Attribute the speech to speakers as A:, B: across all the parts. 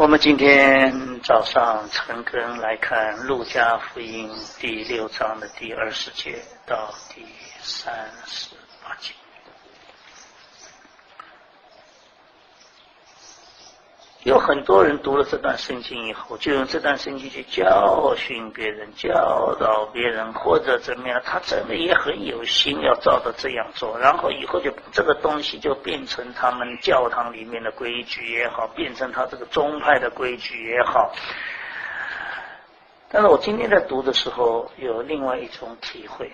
A: 们今天早上陈根来看路加福音第6章的第20节到第38节。有很多人读了这段圣经以后，就用这段圣经去教训别人、教导别人，或者怎么样，他真的也很有心要照着这样做，然后以后就这个东西就变成他们教堂里面的规矩也好，变成他这个宗派的规矩也好。但是我今天在读的时候有另外一种体会。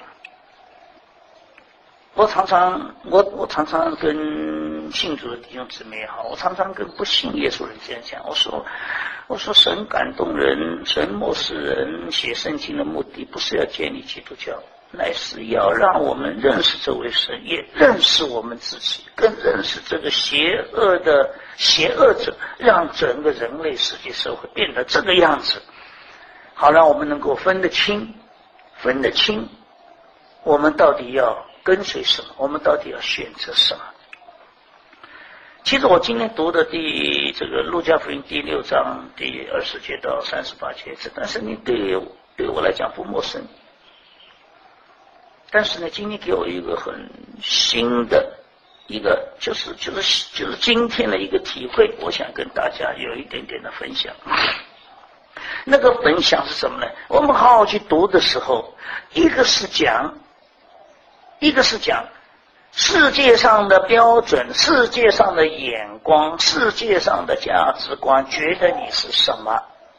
A: 我常常跟信主的弟兄姊妹也好，我常常跟不信耶稣人这样讲，我说神感动人，神默示人写圣经的目的不是要建立基督教，乃是要让我们认识这位神，也认识我们自己，更认识这个邪恶者，让整个人类世界社会变得这个样子，好让我们能够分得清我们到底要跟随什么，我们到底要选择什么。其实我今天读的这个路加福音第6章第20节到38节，这段圣经对我来讲不陌生，但是呢，今天给我一个很新的一个就是今天的一个体会，我想跟大家有一点点的分享。那个分享是什么呢？我们好好去读的时候，一个是讲世界上的标准，世界上的眼光，世界上的价值观，觉得你是什么。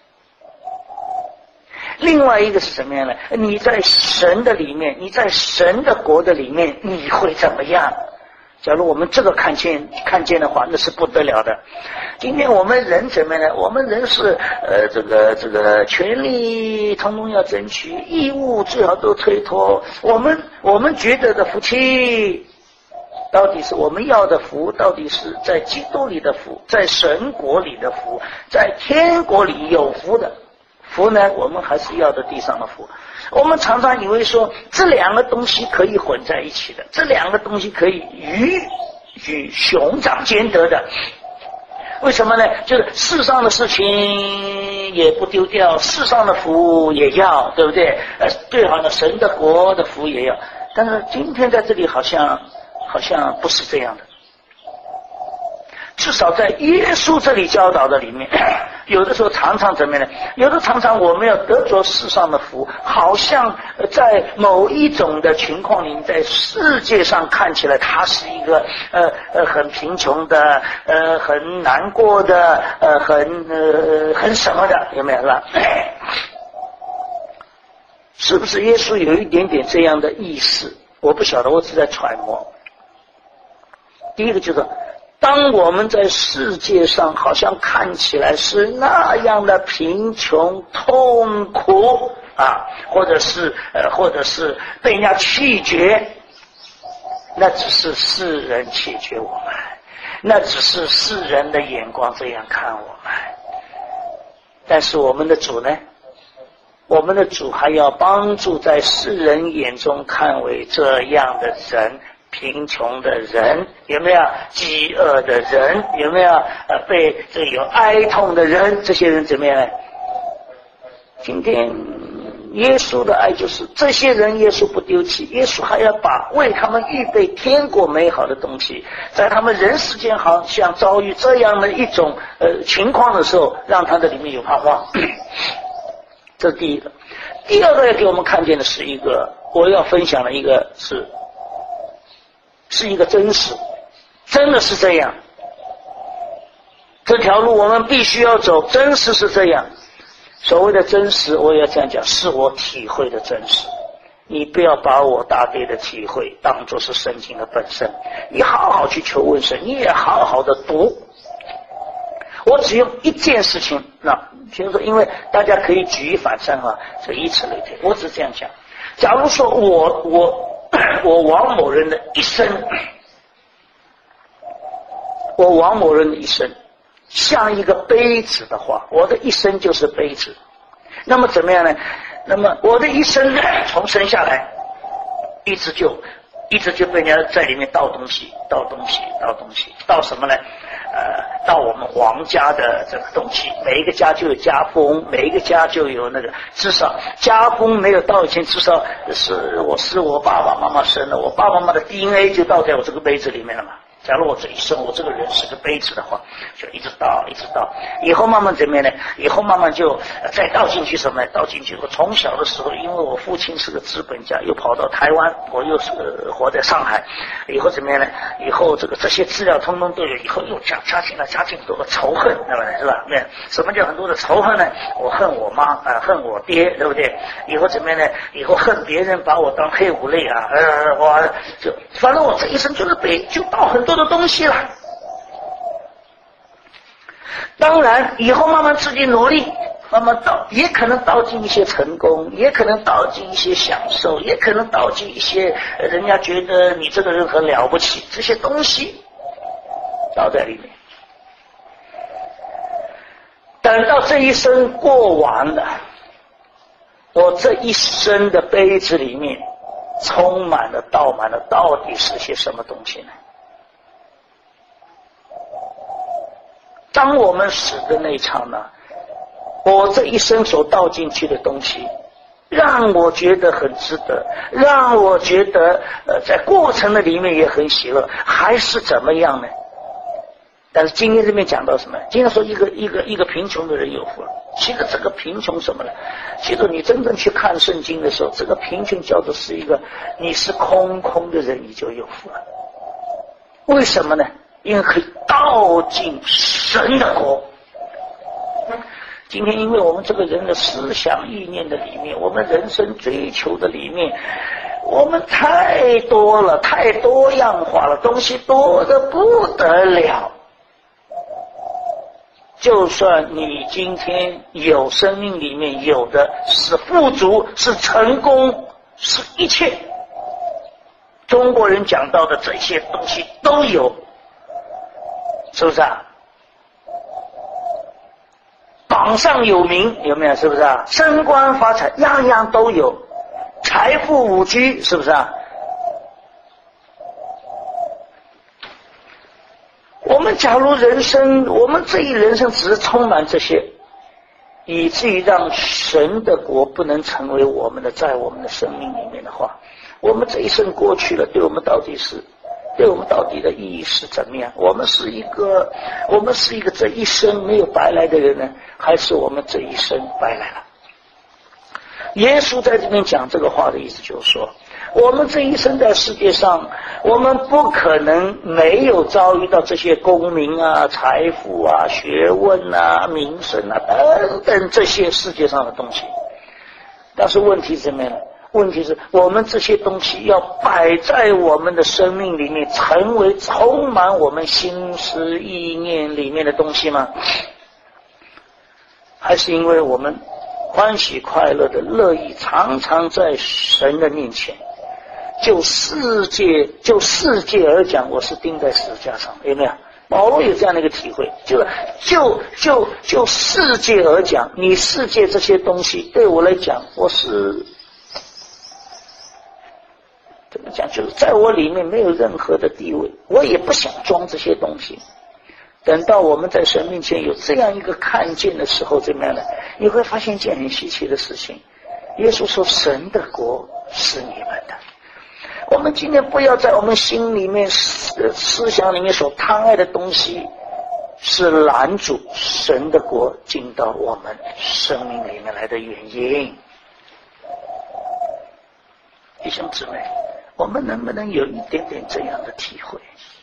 A: 另外一个是什么样呢？你在神的里面，你在神的国的里面，你会怎么样？假如我们这个看见的话，那是不得了的。今天我们人怎么样呢？我们人是这个权利统统要争取，义务最好都推脱。我们觉得的福气，到底是我们要的福，到底是在基督里的福，在神国里的福，在天国里有福的福呢？我们还是要的地上的福。我们常常以为说这两个东西可以混在一起的，这两个东西可以与熊掌兼得的。为什么呢？就是世上的事情也不丢掉，世上的福也要，对不对？最好的神的国的福也要。但是今天在这里好像不是这样的。至少在耶稣这里教导的里面，有的时候常常怎么样呢？有的常常我们要得着世上的福，好像在某一种的情况里面，在世界上看起来他是一个很贫穷的，很难过的，很什么的，有没有是吧？是不是耶稣有一点点这样的意思？我不晓得，我只在揣摩。第一个就是当我们在世界上好像看起来是那样的贫穷痛苦啊，或者是被人家弃绝，那只是世人弃绝我们，那只是世人的眼光这样看我们。但是我们的主呢？我们的主还要帮助在世人眼中看为这样的人，贫穷的人，有没有？饥饿的人，有没有？被这有哀痛的人，这些人怎么样呢？今天耶稣的爱就是这些人，耶稣不丢弃，耶稣还要为他们预备天国美好的东西，在他们人世间好像遭遇这样的一种情况的时候，让他的里面有盼望。这是第一个。第二个要给我们看见的是我要分享的一个是一个真实，真的是这样。这条路我们必须要走，真实是这样。所谓的真实，我也要这样讲，是我体会的真实。你不要把我大概的体会当作是圣经的本身，你好好去求问神，你也好好的读。我只用一件事情，就是说，因为大家可以举一反三啊，所以以此类推。我只这样讲。假如说我王某人的一生，像一个杯子的话，我的一生就是杯子。那么怎么样呢？那么我的一生从生下来，一直就被人家在里面倒东西，倒什么呢？ 到我们皇家的这个东西，每一个家就有家风，每一个家就有那个，至少家风没有到以前，至少是我爸爸妈妈生的，我爸爸妈妈的 DNA 就倒在我这个杯子里面了嘛。假如我这一生我这个人是个杯子的话，就一直倒，以后慢慢怎么样呢？以后慢慢就再倒进去什么呢？倒进去。我从小的时候，因为我父亲是个资本家，又跑到台湾，我又是活在上海，以后怎么样呢？以后这些资料通通都有，以后又加进很多的仇恨，对不对？是吧？什么叫很多的仇恨呢？我恨我妈恨我爹，对不对？以后怎么样呢？以后恨别人把我当黑五类啊，我就反正我这一生就倒很多的东西了。当然以后慢慢自己努力，慢慢倒，也可能倒进一些成功，也可能倒进一些享受，也可能倒进一些人家觉得你这个人很了不起，这些东西倒在里面。等到这一生过完了，我这一生的杯子里面充满了倒满了，到底是些什么东西呢？当我们死的那一刹那，我这一生所倒进去的东西让我觉得很值得，让我觉得在过程的里面也很喜乐，还是怎么样呢？但是今天这边讲到什么？今天说一个贫穷的人有福了。其实这个贫穷什么呢？其实你真正去看圣经的时候，这个贫穷叫做是一个你是空的人，你就有福了。为什么呢？因为可以倒进神的国。今天因为我们这个人的思想意念的里面，我们人生追求的里面，我们太多了，太多样化了，东西多得不得了。就算你今天有生命里面有的是富足，是成功，是一切，中国人讲到的这些东西都有，是不是啊？榜上有名，有没有？是不是啊？升官发财，样样都有，财富五居，是不是啊？我们假如人生，我们这一人生只是充满这些，以至于让神的国不能成为我们的，在我们的生命里面的话，我们这一生过去了，对我们到底的意义是怎么样？我们是一个这一生没有白来的人呢，还是我们这一生白来了？耶稣在这边讲这个话的意思就是说，我们这一生在世界上，我们不可能没有遭遇到这些功名啊、财富啊、学问啊、名声啊等等这些世界上的东西。但是问题是什么呢？问题是我们这些东西要摆在我们的生命里面，成为充满我们心思意念里面的东西吗？还是因为我们欢喜快乐的乐意常常在神的面前，就世界而讲，我是钉在十字架上，有没有？保罗有这样的一个体会，就世界而讲，你世界这些东西对我来讲，我是怎么讲？就是在我里面没有任何的地位，我也不想装这些东西。等到我们在神面前有这样一个看见的时候，怎么样呢？你会发现一件很稀奇的事情。耶稣说：“神的国是你们的。”我们今天不要在我们心里面、思想里面所贪爱的东西，是拦阻神的国进到我们生命里面来的原因。弟兄姊妹，我们能不能有一点点这样的体会？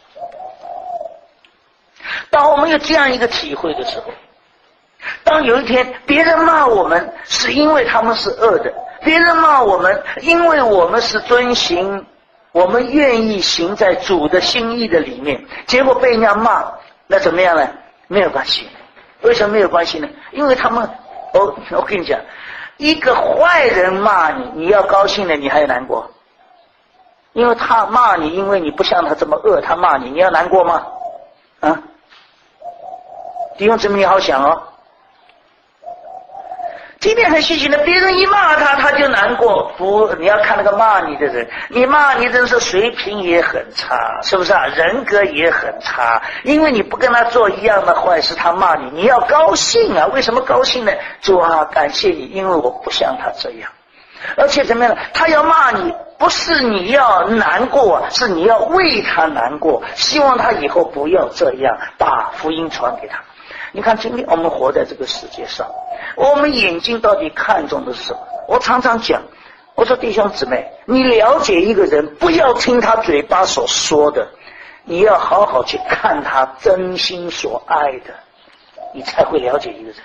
A: 当我们有这样一个体会的时候，当有一天别人骂我们是因为他们是恶的，别人骂我们因为我们是遵行，我们愿意行在主的心意的里面，结果被人家骂，那怎么样呢？没有关系。为什么没有关系呢？因为他们我跟你讲，一个坏人骂你，你要高兴了，你还难过？因为他骂你，因为你不像他这么恶，他骂你，你要难过吗？啊？弟兄姊妹，你好想哦。 今天很稀奇的，别人一骂他，他就难过。不，你要看那个骂你的人，你骂你的人是水平也很差，是不是啊？人格也很差，因为你不跟他做一样的坏事，他骂你，你要高兴啊！为什么高兴呢？主啊，感谢你，因为我不像他这样。而且怎么样呢？他要骂你，不是你要难过，是你要为他难过，希望他以后不要这样，把福音传给他。你看今天我们活在这个世界上，我们眼睛到底看重的是什么？我常常讲，我说弟兄姊妹，你了解一个人，不要听他嘴巴所说的，你要好好去看他真心所爱的，你才会了解一个人。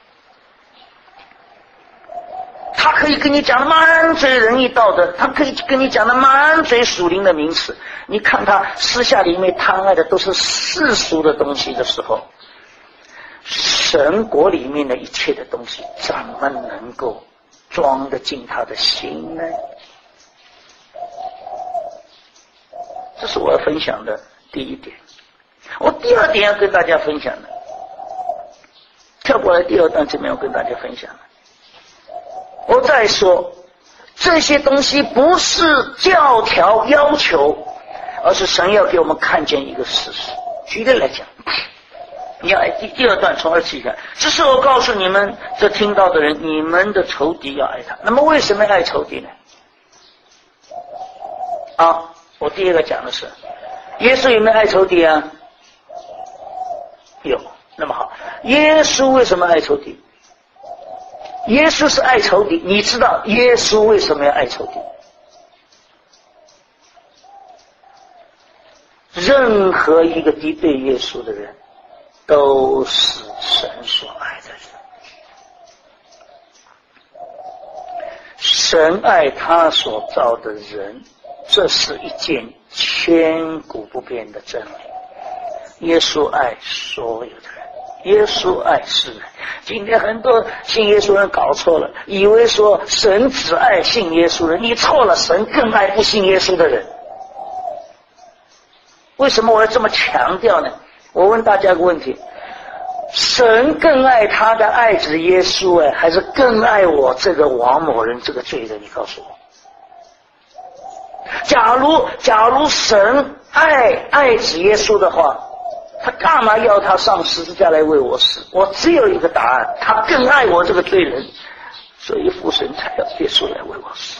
A: 他可以跟你讲的满嘴仁义道德，他可以跟你讲的满嘴属灵的名词，你看他私下里面贪爱的都是世俗的东西的时候，神国里面的一切的东西怎么能够装得进他的心呢？这是我要分享的第一点。我第二点要跟大家分享的，跳过来第二段这边要跟大家分享的。我再说，这些东西不是教条要求，而是神要给我们看见一个事实。举例来讲，你要第二段从2:7看，这是我告诉你们这听到的人，你们的仇敌要爱他。那么为什么爱仇敌呢？我第二个讲的是，耶稣有没有爱仇敌啊？有。那么好，耶稣为什么爱仇敌？耶稣是爱仇敌，你知道耶稣为什么要爱仇敌？任何一个敌对耶稣的人都是神所爱的人。神爱他所造的人，这是一件千古不变的真理。耶稣爱所有的人，耶稣爱世人。今天很多信耶稣人搞错了，以为说神只爱信耶稣人，你错了，神更爱不信耶稣的人。为什么我要这么强调呢？我问大家个问题，神更爱他的爱子耶稣还是更爱我这个王某人这个罪人？你告诉我。假如神爱子耶稣的话，他干嘛要他上十字架来为我死？我只有一个答案，他更爱我这个罪人，所以父神才要耶稣来为我死。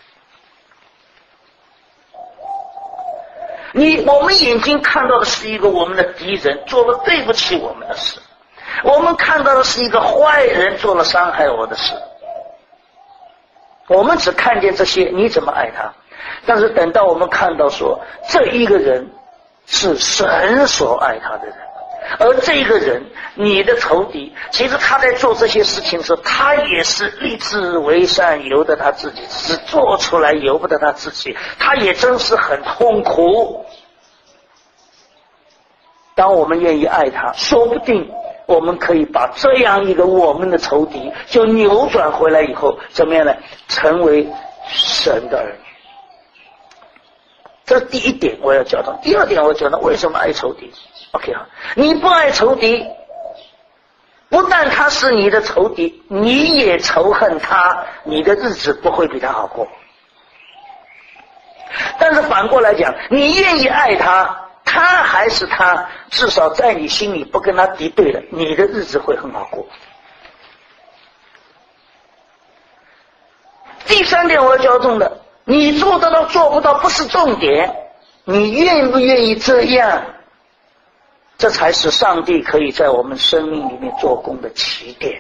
A: 我们眼睛看到的是一个我们的敌人做了对不起我们的事，我们看到的是一个坏人做了伤害我的事，我们只看见这些，你怎么爱他？但是等到我们看到说这一个人是神所爱他的人，而这个人你的仇敌，其实他在做这些事情的时候，他也是立志为善，由得他自己，只是做出来由不得他自己，他也真是很痛苦。当我们愿意爱他，说不定我们可以把这样一个我们的仇敌就扭转回来以后，怎么样呢？成为神的儿女。这是第一点我要教导。第二点我要教导为什么爱仇敌。 OK 啊，你不爱仇敌，不但他是你的仇敌，你也仇恨他，你的日子不会比他好过。但是反过来讲，你愿意爱他，他还是他，至少在你心里不跟他敌对了，你的日子会很好过。第三点我要教重的，你做得到做不到不是重点，你愿不愿意这样，这才是上帝可以在我们生命里面做工的起点。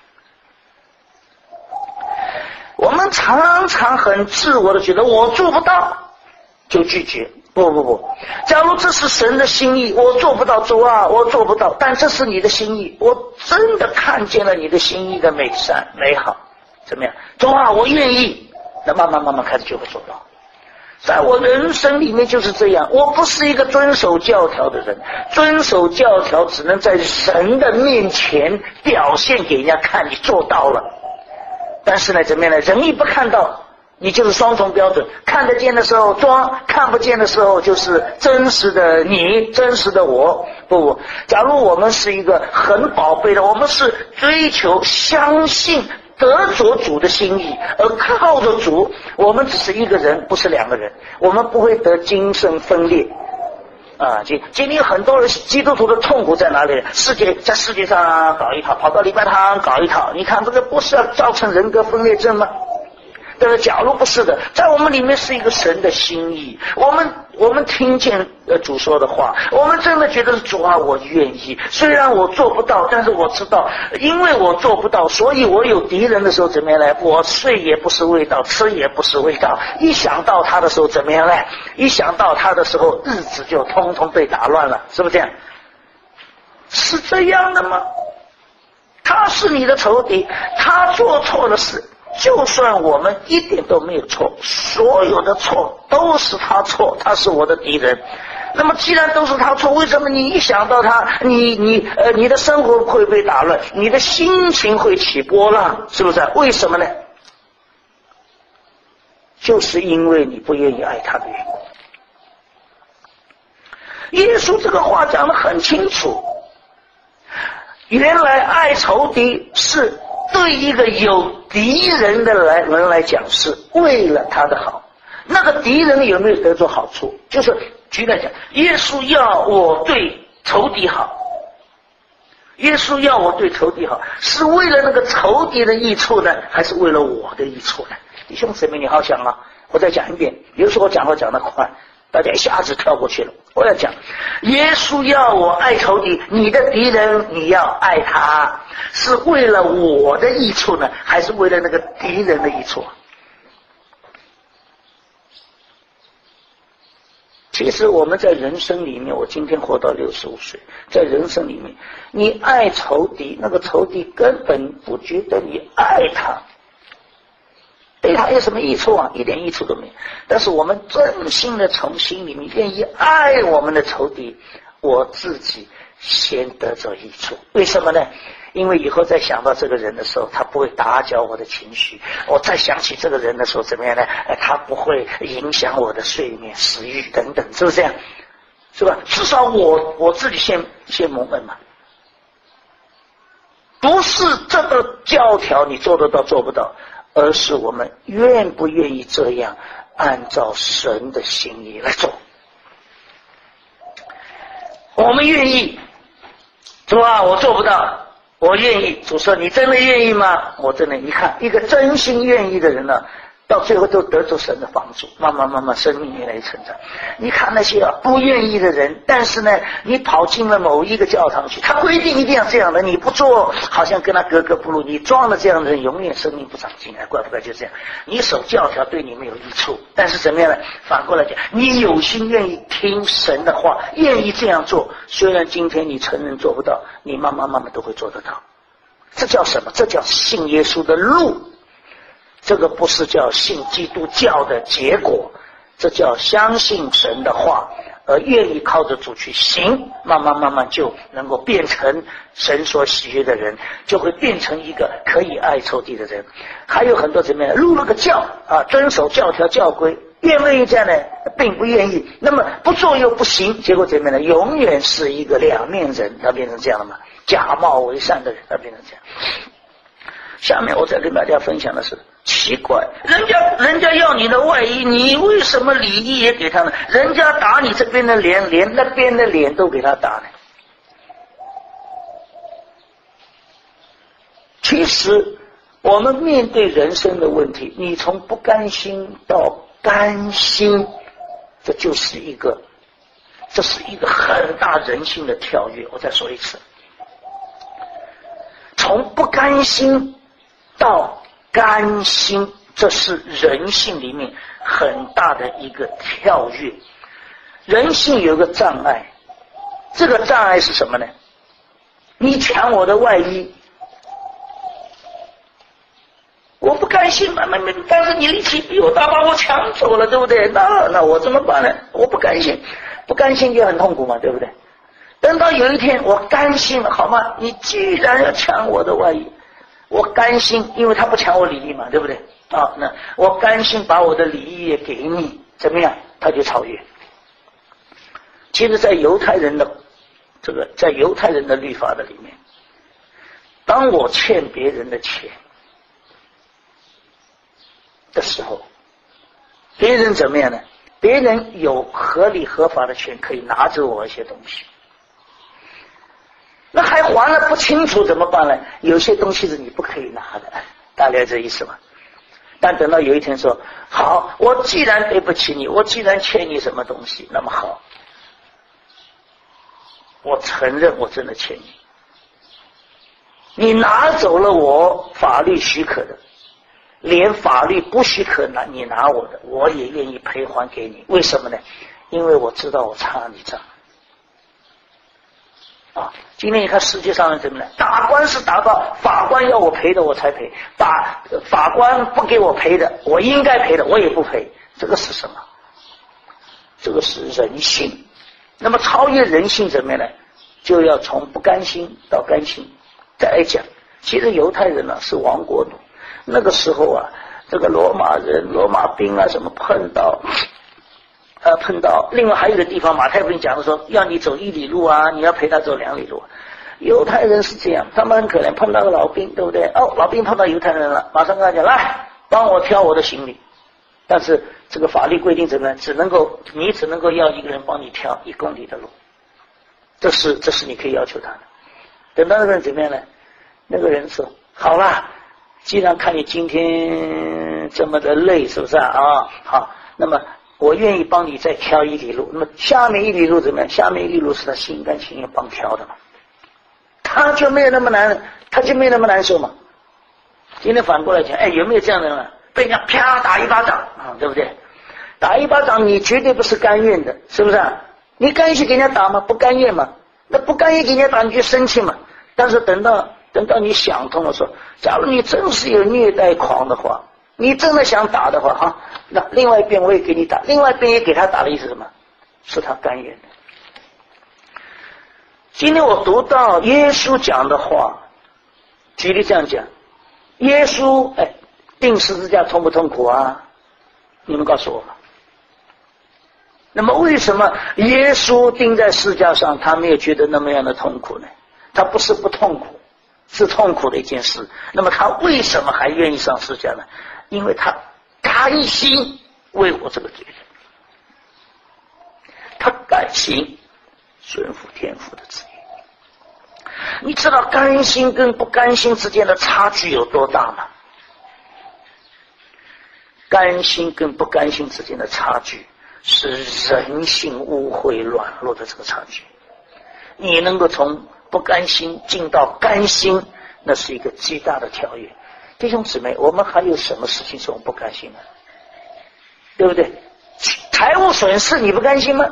A: 我们常常很自我的觉得我做不到就拒绝，不，假如这是神的心意，我做不到，主啊，我做不到，但这是你的心意，我真的看见了你的心意的美善美好，怎么样？主啊，我愿意，那慢慢开始就会做到。在我人生里面就是这样，我不是一个遵守教条的人，遵守教条只能在人的面前表现给人家看你做到了，但是呢，怎么样呢？人一不看到，你就是双重标准，看得见的时候装，看不见的时候就是真实的你，真实的我。不，假如我们是一个很宝贝的，我们是追求相信得着主的心意，而靠着主，我们只是一个人，不是两个人，我们不会得精神分裂。今天很多人基督徒的痛苦在哪里？在世界上搞一套，跑到礼拜堂搞一套，你看这个不是要造成人格分裂症吗？但是假如不是的，在我们里面是一个神的心意，我们听见主说的话，我们真的觉得主啊，我愿意，虽然我做不到，但是我知道，因为我做不到，所以我有敌人的时候怎么样呢？我睡也不是味道，吃也不是味道，一想到他的时候怎么样呢？一想到他的时候，日子就通通被打乱了，是不是这样？是这样的吗？他是你的仇敌，他做错了事，就算我们一点都没有错，所有的错都是他错，他是我的敌人。那么既然都是他错，为什么你一想到他，你的生活会被打乱，你的心情会起波浪，是不是？为什么呢？就是因为你不愿意爱他的缘故。耶稣这个话讲得很清楚，原来爱仇敌是对一个有敌人的人来讲，是为了他的好。那个敌人有没有得着好处？就是举例来讲，耶稣要我对仇敌好，耶稣要我对仇敌好，是为了那个仇敌的益处呢，还是为了我的益处呢？弟兄姊妹，你好想啊！我再讲一遍，有时候我讲话讲得快，大家一下子跳过去了。我要讲，耶稣要我爱仇敌，你的敌人你要爱他，是为了我的益处呢，还是为了那个敌人的益处？其实我们在人生里面，我今天活到65岁，在人生里面，你爱仇敌，那个仇敌根本不觉得你爱他，对他有什么益处啊？一点益处都没有。但是我们真心的从心里面愿意爱我们的仇敌，我自己先得着益处。为什么呢？因为以后再想到这个人的时候，他不会打搅我的情绪。我再想起这个人的时候，怎么样呢？他不会影响我的睡眠、食欲等等，是不是这样？是吧？至少我自己先蒙恩嘛。不是这个教条你做得到做不到，而是我们愿不愿意这样按照神的心意来做。我们愿意，主啊，我做不到，我愿意。主说，你真的愿意吗？我真的。你看，一个真心愿意的人呢，到最后都得着神的帮助，慢慢生命越来越成长。你看那些不愿意的人，但是呢，你跑进了某一个教堂去，他规定一定要这样的，你不做，好像跟他格格不入。你撞了这样的人，永远生命不长进，怪不怪？就这样，你守教条对你没有益处，但是怎么样呢？反过来讲，你有心愿意听神的话，愿意这样做，虽然今天你承认做不到，你慢慢都会做得到。这叫什么？这叫信耶稣的路。这个不是叫信基督教的结果，这叫相信神的话，而愿意靠着主去行，慢慢就能够变成神所喜悦的人，就会变成一个可以爱仇敌的人。还有很多怎么样，入了个教啊，遵守教条教规，愿不愿意这样呢？并不愿意。那么不做又不行，结果怎么样呢？永远是一个两面人，他变成这样了嘛？假冒为善的人，他变成这样。下面我再跟大家分享的是，奇怪，人家要你的外衣，你为什么礼衣也给他呢？人家打你这边的脸，连那边的脸都给他打呢。其实我们面对人生的问题，你从不甘心到甘心，这是一个很大人性的跳跃。我再说一次，从不甘心到甘心，这是人性里面很大的一个跳跃。人性有个障碍，这个障碍是什么呢？你抢我的外衣，我不甘心嘛，但是你力气比我大，把我抢走了，对不对？那我怎么办呢？我不甘心，不甘心就很痛苦嘛，对不对？等到有一天我甘心了，好吗？你既然要抢我的外衣，我甘心，因为他不抢我礼衣嘛，对不对？啊，那我甘心把我的礼衣也给你，怎么样？他就超越。其实，在犹太人的律法的里面，当我欠别人的钱， 的时候，别人怎么样呢？别人有合理合法的权可以拿走我一些东西，那还还了不清楚怎么办呢？有些东西是你不可以拿的，大概这意思吧。但等到有一天说，好，我既然对不起你，我既然欠你什么东西，那么好，我承认我真的欠你，你拿走了我法律许可的，连法律不许可你拿我的，我也愿意赔还给你。为什么呢？因为我知道我差你账啊！今天你看世界上人怎么呢？打官司打到法官要我赔的我才赔，法官不给我赔的，我应该赔的我也不赔。这个是什么？这个是人性。那么超越人性怎么样呢？就要从不甘心到甘心。再来讲，其实犹太人呢是亡国奴，那个时候啊，这个罗马人、罗马兵啊什么碰到，另外还有一个地方，马太福音讲的说，要你走1里路啊，你要陪他走2里路。犹太人是这样，他们很可怜，碰到个老兵，对不对？哦，老兵碰到犹太人了，马上跟他讲，来帮我挑我的行李。但是这个法律规定怎么样？你只能够要一个人帮你挑1公里的路，这是你可以要求他的。等到那个人怎么样呢？那个人说，好啦，既然看你今天这么的累，是不是啊？好，那么我愿意帮你再挑1里路。那么下面1里路怎么样？下面1里路是他心甘情愿帮挑的嘛，他就没有那么难受嘛。今天反过来讲，有没有这样的人啊？被人家啪打一巴掌啊，对不对？打一巴掌你绝对不是甘愿的，是不是啊？你甘愿给人家打吗？不甘愿嘛。那不甘愿给人家打你就生气嘛。但是等到你想通了，说假如你真是有虐待狂的话，你真的想打的话哈，那另外一边我也给你打，另外一边也给他打的意思是什么？是他甘愿的。今天我读到耶稣讲的话，举例这样讲，耶稣钉十字架痛不痛苦啊？你们告诉我吧。那么为什么耶稣钉在十字架上他没有觉得那么样的痛苦呢？他不是不痛苦，是痛苦的一件事。那么他为什么还愿意上十字架呢？因为他甘心为我这个罪人，他甘心顺服天父的旨意。你知道甘心跟不甘心之间的差距有多大吗？甘心跟不甘心之间的差距是人性污秽软弱的这个差距。你能够从不甘心进到甘心，那是一个极大的跳跃。弟兄姊妹，我们还有什么事情是我们不甘心的？对不对？财务损失你不甘心吗？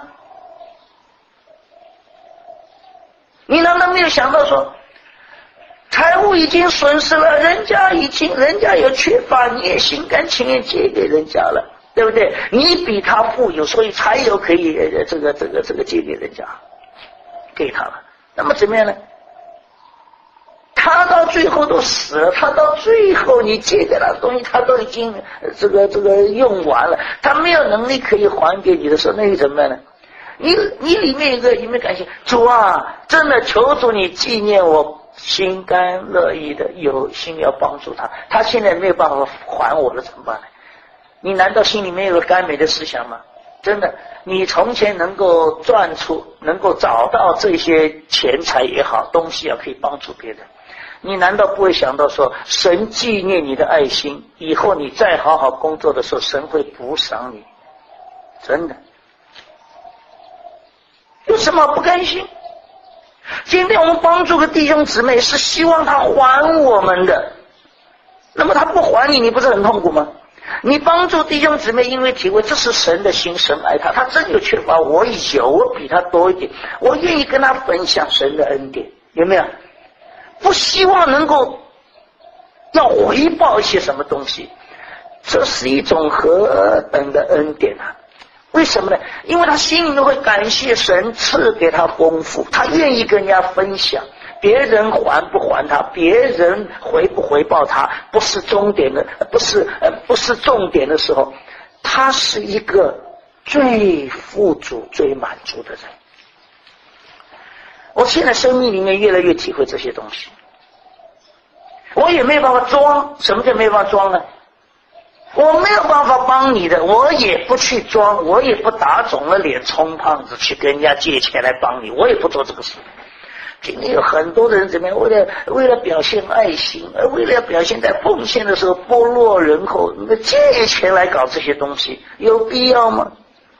A: 你难道没有想到说，财务已经损失了，人家有缺乏，你也心甘情愿借给人家了，对不对？你比他富有，所以才有可以这个借给人家，给他了。那么怎么样呢？他到最后都死了，他到最后你借给他的东西他都已经这个用完了，他没有能力可以还给你的时候，那又怎么办呢？你里面有没有感谢主啊？真的求主你纪念我，心甘乐意的有心要帮助他，他现在没有办法还我了，怎么办呢？你难道心里面有个甘美的思想吗？真的，你从前能够找到这些钱财也好，东西可以帮助别人，你难道不会想到说，神纪念你的爱心，以后你再好好工作的时候，神会补赏你？真的，有什么不甘心？今天我们帮助个弟兄姊妹，是希望他还我们的，那么他不还你，你不是很痛苦吗？你帮助弟兄姊妹，因为体会这是神的心，神爱他，他真有缺乏，我比他多一点，我愿意跟他分享神的恩典，有没有？不希望能够要回报一些什么东西，这是一种何等的恩典啊！为什么呢？因为他心里面会感谢神赐给他丰富，他愿意跟人家分享。别人还不还他，别人回不回报他，不是重点的，不是重点的时候，他是一个最富足、最满足的人。我现在生命里面越来越体会这些东西，我也没有办法装。什么叫没有办法装呢？ 我没有办法帮你的，我也不去装，我也不打肿了脸充胖子去跟人家借钱来帮你，我也不做这个事。今天有很多的人怎么样？为了表现爱心，而为了表现在奉献的时候剥落人口，借钱来搞这些东西，有必要吗？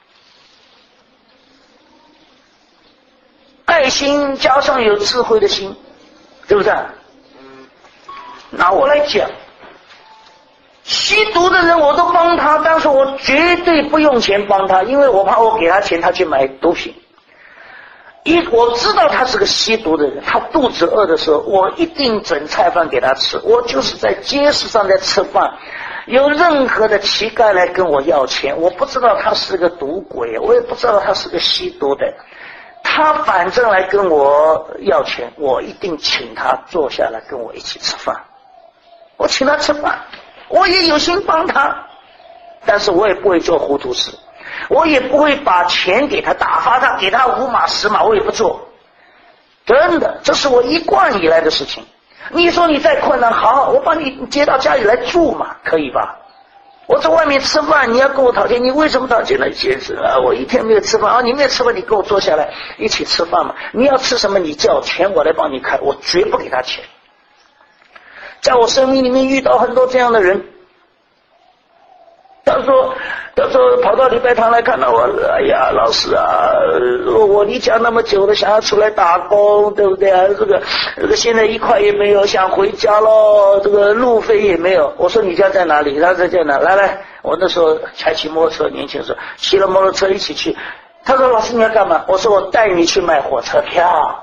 A: 爱心加上有智慧的心，对不对？拿我来讲，吸毒的人我都帮他，但是我绝对不用钱帮他，因为我怕我给他钱他去买毒品。我知道他是个吸毒的人，他肚子饿的时候，我一定整菜饭给他吃。我就是在街市上在吃饭，有任何的乞丐来跟我要钱，我不知道他是个赌鬼，我也不知道他是个吸毒的，他反正来跟我要钱，我一定请他坐下来跟我一起吃饭。我请他吃饭，我也有心帮他，但是我也不会做糊涂事，我也不会把钱给他打发他，给他5码10码，我也不做。真的，这是我一贯以来的事情。你说你再困难，好，我把你接到家里来住嘛，可以吧？我在外面吃饭，你要跟我讨钱，你为什么讨钱呢？先生啊，我一天没有吃饭啊，你没有吃饭，你跟我坐下来一起吃饭嘛。你要吃什么，你叫钱我来帮你开，我绝不给他钱。在我生命里面遇到很多这样的人，他说跑到礼拜堂来看到我，哎呀，老师啊，我离家那么久了，想要出来打工，对不对啊？这个现在1块也没有，想回家咯，这个路费也没有。我说你家在哪里？他在哪？来，我那时候才骑摩托车，年轻的时候骑了摩托车一起去。他说老师你要干嘛？我说我带你去买火车票。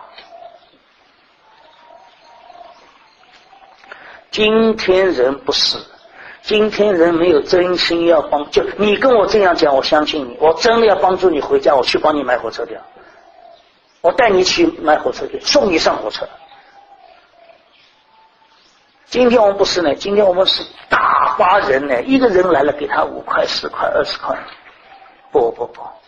A: 今天人不是，今天人没有真心要帮，就你跟我这样讲，我相信你，我真的要帮助你回家，我去帮你买火车票，我带你去买火车票，送你上火车。今天我们不是呢，今天我们是大把人呢，一个人来了给他5块10块20块，不，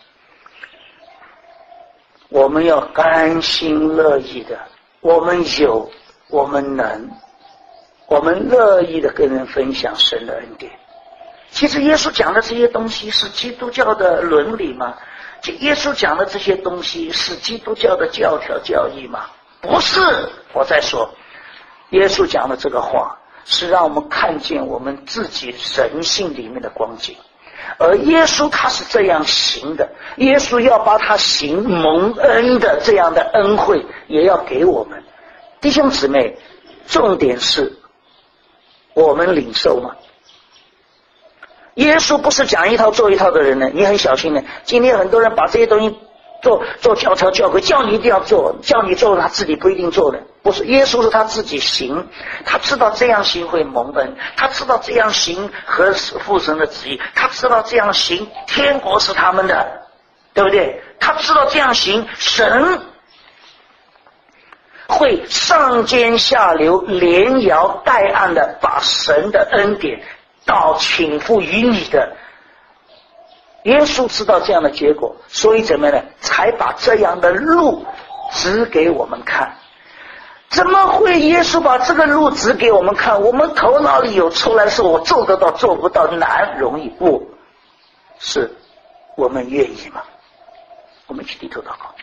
A: 我们要甘心乐意的，我们有，我们能，我们乐意的跟人分享神的恩典。其实耶稣讲的这些东西是基督教的伦理吗？耶稣讲的这些东西是基督教的教条教义吗？不是。我在说耶稣讲的这个话是让我们看见我们自己人性里面的光景，而耶稣他是这样行的，耶稣要把他行蒙恩的这样的恩惠也要给我们。弟兄姊妹，重点是我们领受吗？耶稣不是讲一套做一套的人呢，你很小心呢。今天很多人把这些东西做教条教诲，叫你一定要做，叫你做他自己不一定做的。不是，耶稣是他自己行，他知道这样行会蒙恩，他知道这样行合父神的旨意，他知道这样行天国是他们的，对不对？他知道这样行神会上尖下流连摇带按的把神的恩典到倾覆于你的。耶稣知道这样的结果，所以怎么呢？才把这样的路指给我们看。怎么会耶稣把这个路指给我们看？我们头脑里有出来说我做得到做不到，难容易，不是我们愿意吗？我们一起低头祷告。